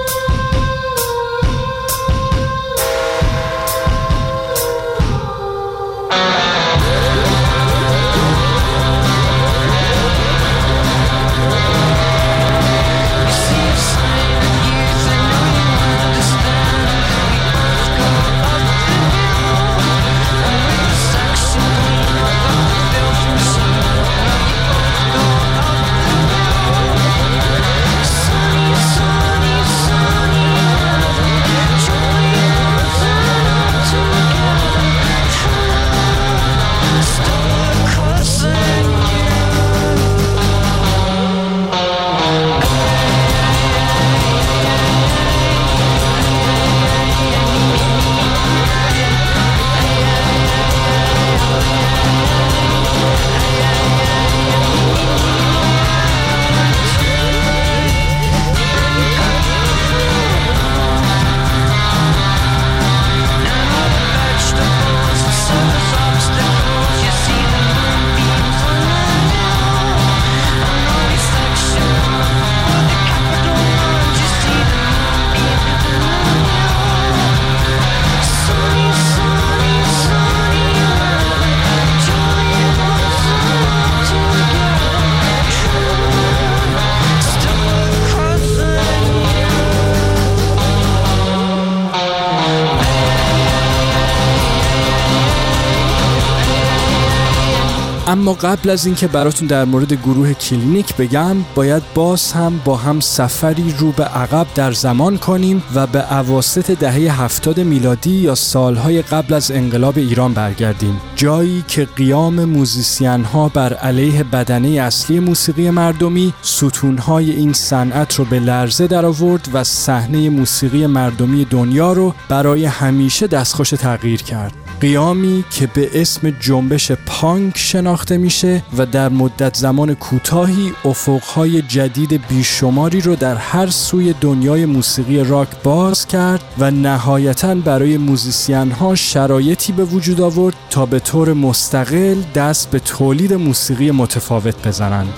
اما قبل از اینکه براتون در مورد گروه کلینیک بگم، باید باز هم با هم سفری رو به عقب در زمان کنیم و به اواسط دهه هفتاد میلادی یا سالهای قبل از انقلاب ایران برگردیم، جایی که قیام موزیسین‌ها بر علیه بدنه اصلی موسیقی مردمی ستونهای این صنعت رو به لرزه در آورد و صحنه موسیقی مردمی دنیا رو برای همیشه دستخوش تغییر کرد. قیامی که به اسم جنبش پانک شناخته میشه و در مدت زمان کوتاهی افقهای جدید بیشماری رو در هر سوی دنیای موسیقی راک باز کرد و نهایتاً برای موزیسین‌ها شرایطی به وجود آورد تا به طور مستقل دست به تولید موسیقی متفاوت بزنند.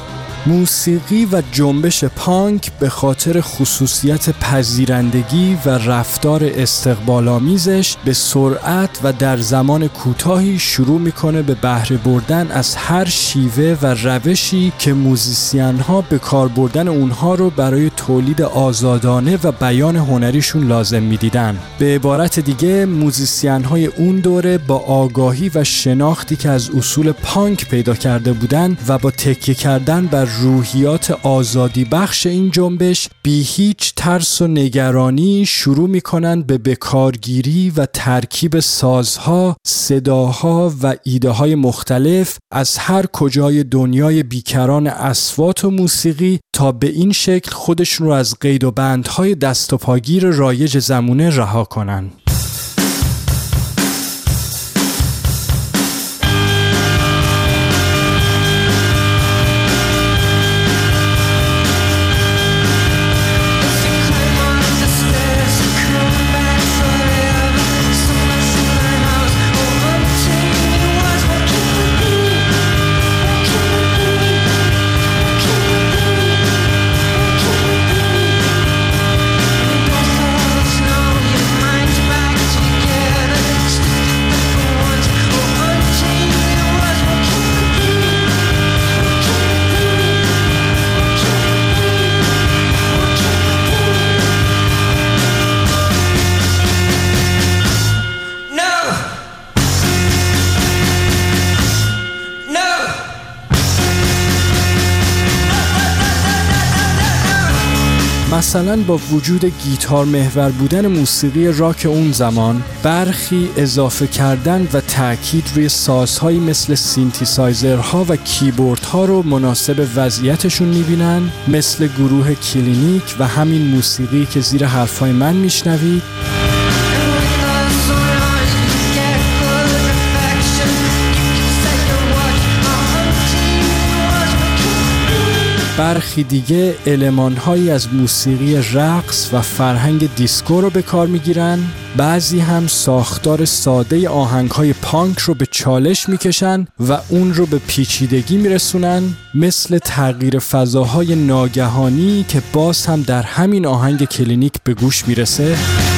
موسیقی و جنبش پانک به خاطر خصوصیت پذیرندگی و رفتار استقبال‌آمیزش به سرعت و در زمان کوتاهی شروع میکنه به بهره بردن از هر شیوه و روشی که موزیسین‌ها به کار بردن اونها رو برای تولید آزادانه و بیان هنریشون لازم میدیدن. به عبارت دیگه موزیسین‌های اون دوره با آگاهی و شناختی که از اصول پانک پیدا کرده بودن و با تکیه کردن بر روحیات آزادی بخش این جنبش بی هیچ ترس و نگرانی شروع میکنن به بکارگیری و ترکیب سازها، صداها و ایده های مختلف از هر کجای دنیای بیکران اصوات و موسیقی تا به این شکل خودشون رو از قید و بندهای دست و پاگیر رایج زمونه رها کنن. مثلا با وجود گیتار محور بودن موسیقی راک اون زمان، برخی اضافه کردن و تأکید روی سازهایی مثل سینتیسایزرها و کیبوردها رو مناسب وضعیتشون میبینن، مثل گروه کلینیک و همین موسیقی که زیر حرفای من میشنوید. برخی دیگه المان‌هایی از موسیقی رقص و فرهنگ دیسکو رو به کار میگیرن. بعضی هم ساختار ساده آهنگ‌های پانک رو به چالش میکشن و اون رو به پیچیدگی میرسونن، مثل تغییر فضاهای ناگهانی که باز هم در همین آهنگ کلینیک به گوش میرسه.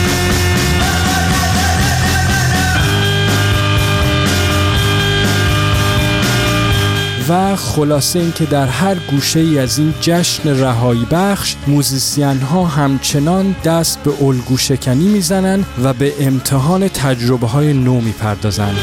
و خلاصه این که در هر گوشه ای از این جشن رهایی بخش موزیسین ها همچنان دست به الگو شکنی میزنن و به امتحان تجربه های نو میپردازن.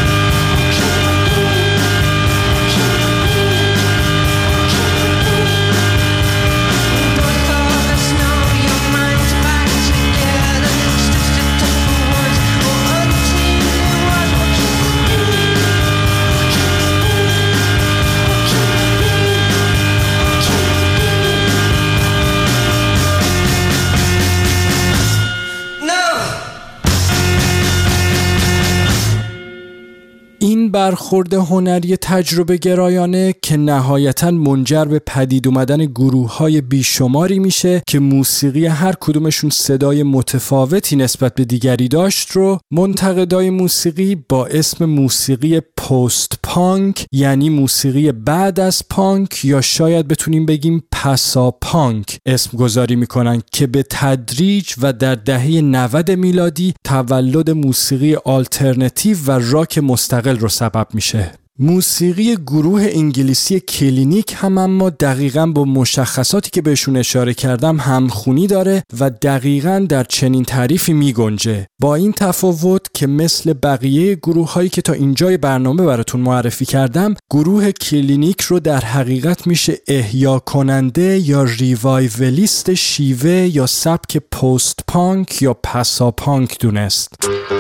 این برخورد هنری تجربه گرایانه که نهایتاً منجر به پدید اومدن گروه‌های بیشماری میشه که موسیقی هر کدومشون صدای متفاوتی نسبت به دیگری داشت رو منتقدای موسیقی با اسم موسیقی پست پانک، یعنی موسیقی بعد از پانک یا شاید بتونیم بگیم پسا پانک، اسم گذاری میکنن که به تدریج و در دهه نود میلادی تولد موسیقی آلترناتیو و راک مستقل رو سبب میشه. موسیقی گروه انگلیسی کلینیک هم اما دقیقاً با مشخصاتی که بهشون اشاره کردم همخونی داره و دقیقاً در چنین تعریفی میگنجه، با این تفاوت که مثل بقیه گروه هایی که تا اینجای برنامه براتون معرفی کردم، گروه کلینیک رو در حقیقت میشه احیا کننده یا ریوایولیست شیوه یا سبک پست پانک یا پسا پانک دونست.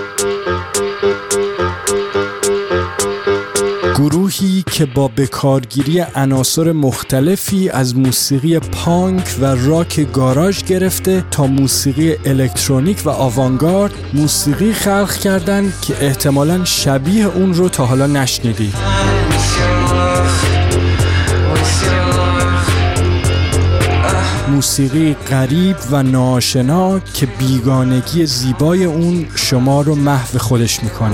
گروهی که با بکارگیری عناصر مختلفی از موسیقی پانک و راک گاراژ گرفته تا موسیقی الکترونیک و آوانگارد موسیقی خلق کردن که احتمالاً شبیه اون رو تا حالا نشنیدید. موسیقی غریب و ناآشنا که بیگانگی زیبای اون شما رو محو خودش میکنه.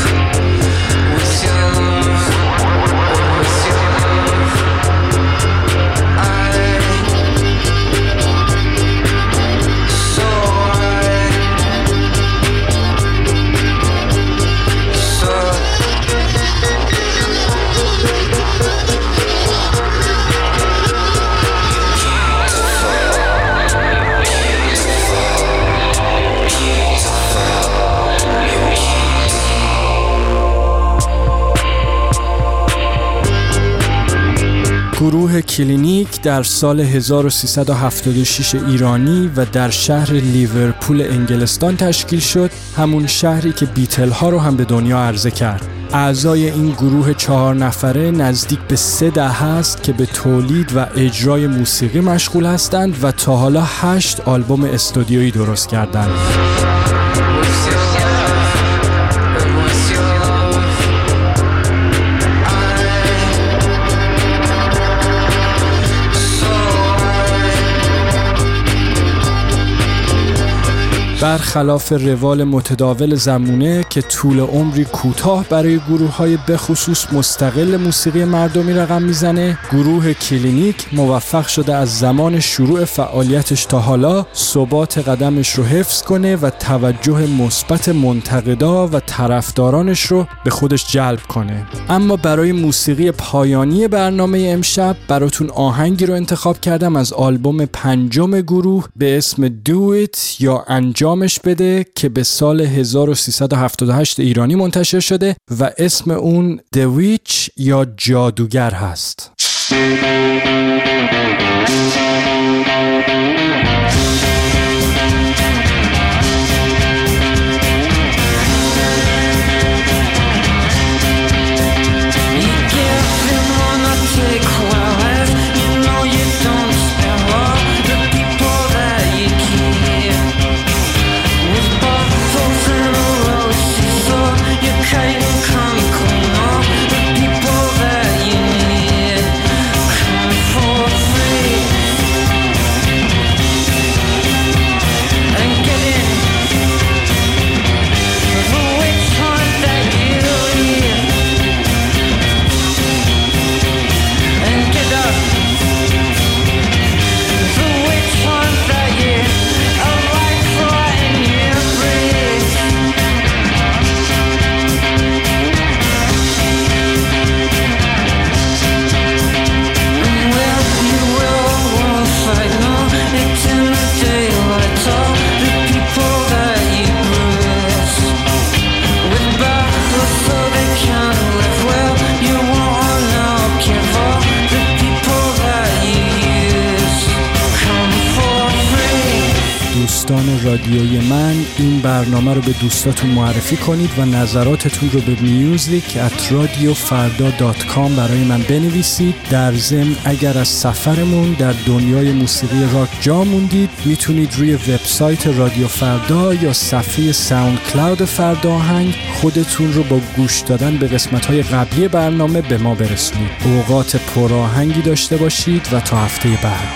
گروه کلینیک در سال هزار و سیصد و هفتاد و شش ایرانی و در شهر لیورپول انگلستان تشکیل شد، همون شهری که بیتل ها رو هم به دنیا عرضه کرد. اعضای این گروه چهار نفره نزدیک به سه دهه است که به تولید و اجرای موسیقی مشغول هستند و تا حالا هشت آلبوم استودیویی درست کردند. برخلاف روال متداول زمونه که طول عمری کوتاه برای گروه‌های بخصوص مستقل موسیقی مردمی رقم میزنه، گروه کلینیک موفق شده از زمان شروع فعالیتش تا حالا ثبات قدمش رو حفظ کنه و توجه مثبت منتقدا و طرفدارانش رو به خودش جلب کنه. اما برای موسیقی پایانی برنامه امشب براتون آهنگی رو انتخاب کردم از آلبوم پنجم گروه به اسم Do It یا انجام انجامش بده که به سال هزار و سیصد و هفتاد و هشت ایرانی منتشر شده و اسم اون The Witch یا جادوگر هست. دوستان رادیوی من این برنامه رو به دوستاتون معرفی کنید و نظراتتون رو به میوزیک ات رادیو فردا دات کام برای من بنویسید. در ضمن اگر از سفرمون در دنیای موسیقی راک جا موندید میتونید روی وبسایت رادیو فردا یا صفحه ساوند کلاود فردا آهنگ خودتون رو با گوش دادن به قسمت‌های قبلی برنامه به ما برسونید. اوقات پرآهنگی داشته باشید و تا هفته بعد.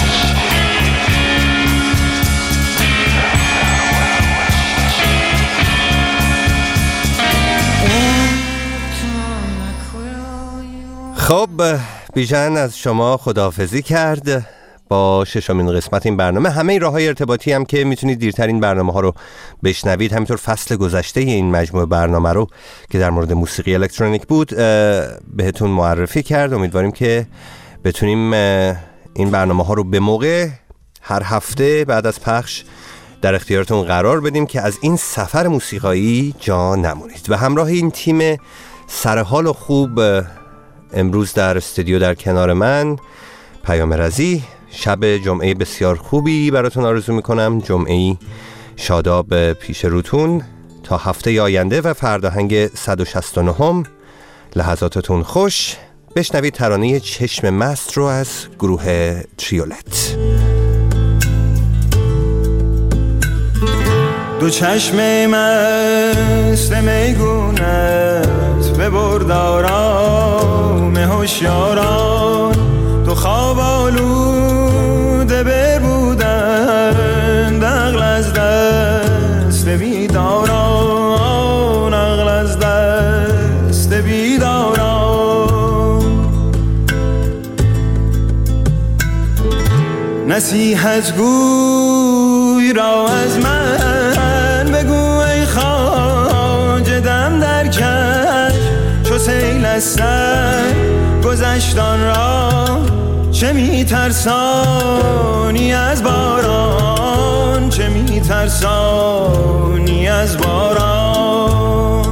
خب بیژن از شما خداحافظی کرد با ششمین قسمت این برنامه. همه راه‌های ارتباطی هم که میتونید دیرترین برنامه ها رو بشنوید، همینطور فصل گذشته این مجموعه برنامه رو که در مورد موسیقی الکترونیک بود بهتون معرفی کرد. امیدواریم که بتونیم این برنامه ها رو به موقع هر هفته بعد از پخش در اختیارتون قرار بدیم که از این سفر موسیقایی جا نمونید. و همراه این تیم سرحال و خوب امروز در استودیو در کنار من پیام رضی، شب جمعه بسیار خوبی براتون آرزو میکنم، جمعه شاداب پیش روتون. تا هفته آینده و فرداهنگ صد و شصت و نه لحظاتتون خوش. بشنوید ترانه چشم مست رو از گروه تریولت. دو چشم مست میگونت به بردارام هوشیاران، تو خواب آلوده بر بودن، عقل از دست بیداران، عقل از دست بیداران. نصیحت گوی را از من بگو ای خواجه، دم در کش چو سیل از سر گذشتان را، چه می ترسانی از باران، چه می ترسانی از باران.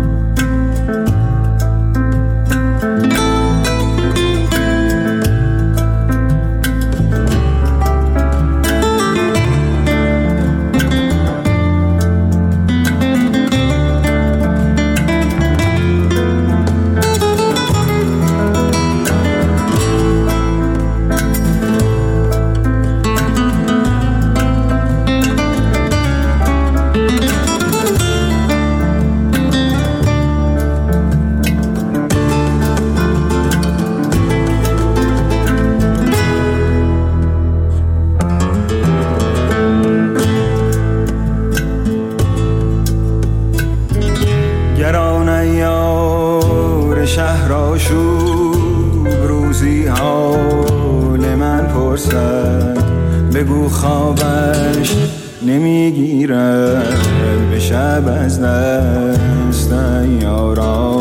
بگو خوابش نمیگیرد به شب از دست یاران.